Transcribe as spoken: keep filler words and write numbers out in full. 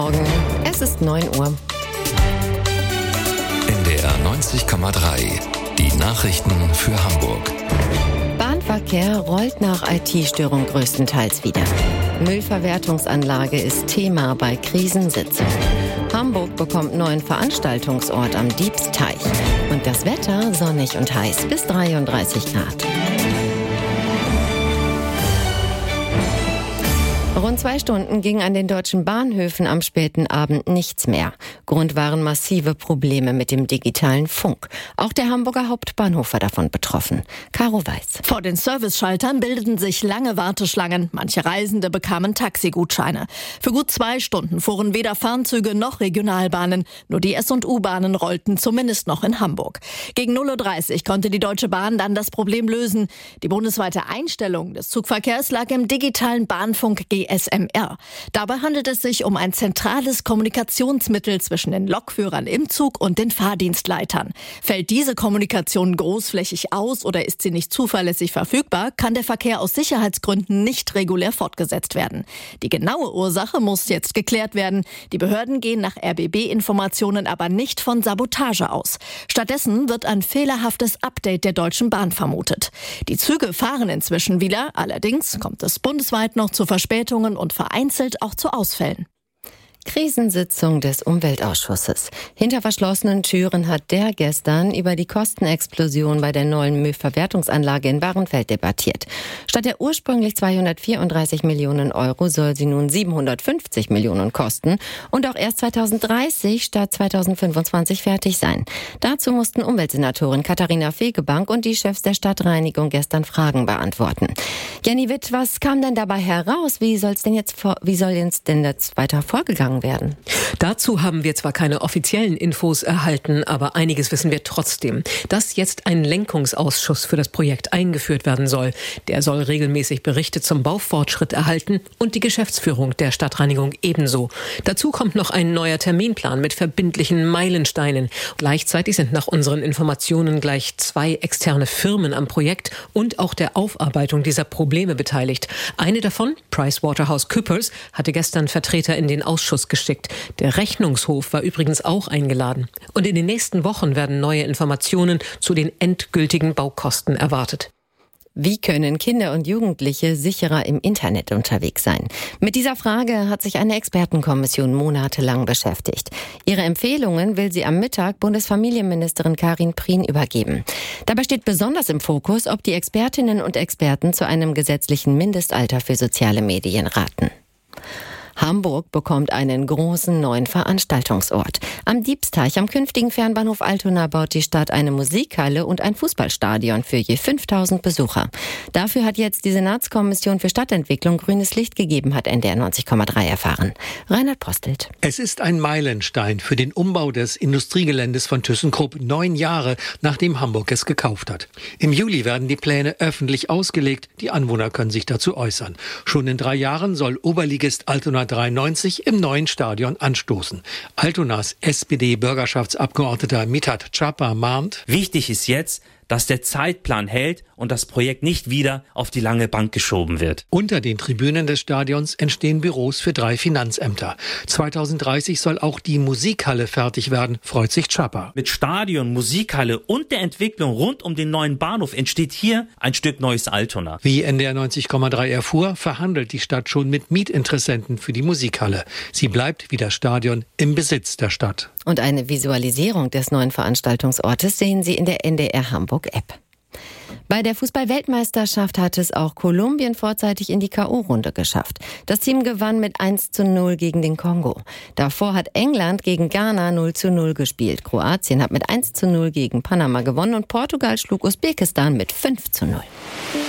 Morgen, es ist neun Uhr. N D R neunzig Komma drei, die Nachrichten für Hamburg. Bahnverkehr rollt nach I T-Störung größtenteils wieder. Müllverwertungsanlage ist Thema bei Krisensitzung. Hamburg bekommt neuen Veranstaltungsort am Diebsteich. Und das Wetter sonnig und heiß bis dreiunddreißig Grad. Rund zwei Stunden ging an den deutschen Bahnhöfen am späten Abend nichts mehr. Grund waren massive Probleme mit dem digitalen Funk. Auch der Hamburger Hauptbahnhof war davon betroffen. Caro Weiß. Vor den Serviceschaltern bildeten sich lange Warteschlangen. Manche Reisende bekamen Taxigutscheine. Für gut zwei Stunden fuhren weder Fernzüge noch Regionalbahnen. Nur die S- und U-Bahnen rollten zumindest noch in Hamburg. Gegen null Uhr dreißig konnte die Deutsche Bahn dann das Problem lösen. Die bundesweite Einstellung des Zugverkehrs lag im digitalen Bahnfunk G S M R. Dabei handelt es sich um ein zentrales Kommunikationsmittel zwischen den Lokführern im Zug und den Fahrdienstleitern. Fällt diese Kommunikation großflächig aus oder ist sie nicht zuverlässig verfügbar, kann der Verkehr aus Sicherheitsgründen nicht regulär fortgesetzt werden. Die genaue Ursache muss jetzt geklärt werden. Die Behörden gehen nach R B B-Informationen aber nicht von Sabotage aus. Stattdessen wird ein fehlerhaftes Update der Deutschen Bahn vermutet. Die Züge fahren inzwischen wieder, allerdings kommt es bundesweit noch zu Verspätungen und vereinzelt auch zu Ausfällen. Krisensitzung des Umweltausschusses. Hinter verschlossenen Türen hat der gestern über die Kostenexplosion bei der neuen Müllverwertungsanlage in Bahrenfeld debattiert. Statt der ursprünglich zweihundertvierunddreißig Millionen Euro soll sie nun siebenhundertfünfzig Millionen kosten und auch erst zweitausenddreißig statt zweitausendfünfundzwanzig fertig sein. Dazu mussten Umweltsenatorin Katharina Fegebank und die Chefs der Stadtreinigung gestern Fragen beantworten. Jenny Witt, was kam denn dabei heraus? Wie soll's denn jetzt vor, wie soll jetzt denn jetzt weiter vorgegangen werden? Dazu haben wir zwar keine offiziellen Infos erhalten, aber einiges wissen wir trotzdem. Dass jetzt ein Lenkungsausschuss für das Projekt eingeführt werden soll. Der soll regelmäßig Berichte zum Baufortschritt erhalten und die Geschäftsführung der Stadtreinigung ebenso. Dazu kommt noch ein neuer Terminplan mit verbindlichen Meilensteinen. Gleichzeitig sind nach unseren Informationen gleich zwei externe Firmen am Projekt und auch der Aufarbeitung dieser Probleme beteiligt. Eine davon, PricewaterhouseCoopers, hatte gestern Vertreter in den Ausschuss geschickt. Der Rechnungshof war übrigens auch eingeladen. Und in den nächsten Wochen werden neue Informationen zu den endgültigen Baukosten erwartet. Wie können Kinder und Jugendliche sicherer im Internet unterwegs sein? Mit dieser Frage hat sich eine Expertenkommission monatelang beschäftigt. Ihre Empfehlungen will sie am Mittag Bundesfamilienministerin Karin Prien übergeben. Dabei steht besonders im Fokus, ob die Expertinnen und Experten zu einem gesetzlichen Mindestalter für soziale Medien raten. Hamburg bekommt einen großen neuen Veranstaltungsort. Am Diebsteich, am künftigen Fernbahnhof Altona, baut die Stadt eine Musikhalle und ein Fußballstadion für je fünftausend Besucher. Dafür hat jetzt die Senatskommission für Stadtentwicklung grünes Licht gegeben, hat N D R neunzig Komma drei erfahren. Reinhard Postelt. Es ist ein Meilenstein für den Umbau des Industriegeländes von ThyssenKrupp, neun Jahre nachdem Hamburg es gekauft hat. Im Juli werden die Pläne öffentlich ausgelegt. Die Anwohner können sich dazu äußern. Schon in drei Jahren soll Oberligist Altona dreiundneunzig im neuen Stadion anstoßen. Altonas S P D-Bürgerschaftsabgeordneter Mithat Chapa mahnt: Wichtig ist jetzt, dass der Zeitplan hält und das Projekt nicht wieder auf die lange Bank geschoben wird. Unter den Tribünen des Stadions entstehen Büros für drei Finanzämter. zweitausenddreißig soll auch die Musikhalle fertig werden, freut sich Chapa. Mit Stadion, Musikhalle und der Entwicklung rund um den neuen Bahnhof entsteht hier ein Stück neues Altona. Wie N D R neunzig Komma drei erfuhr, verhandelt die Stadt schon mit Mietinteressenten für die Musikhalle. Sie bleibt wie das Stadion im Besitz der Stadt. Und eine Visualisierung des neuen Veranstaltungsortes sehen Sie in der N D R Hamburg-App. Bei der Fußball-Weltmeisterschaft hat es auch Kolumbien vorzeitig in die K O-Runde geschafft. Das Team gewann mit eins zu null gegen den Kongo. Davor hat England gegen Ghana null zu null gespielt. Kroatien hat mit eins zu null gegen Panama gewonnen und Portugal schlug Usbekistan mit fünf zu null.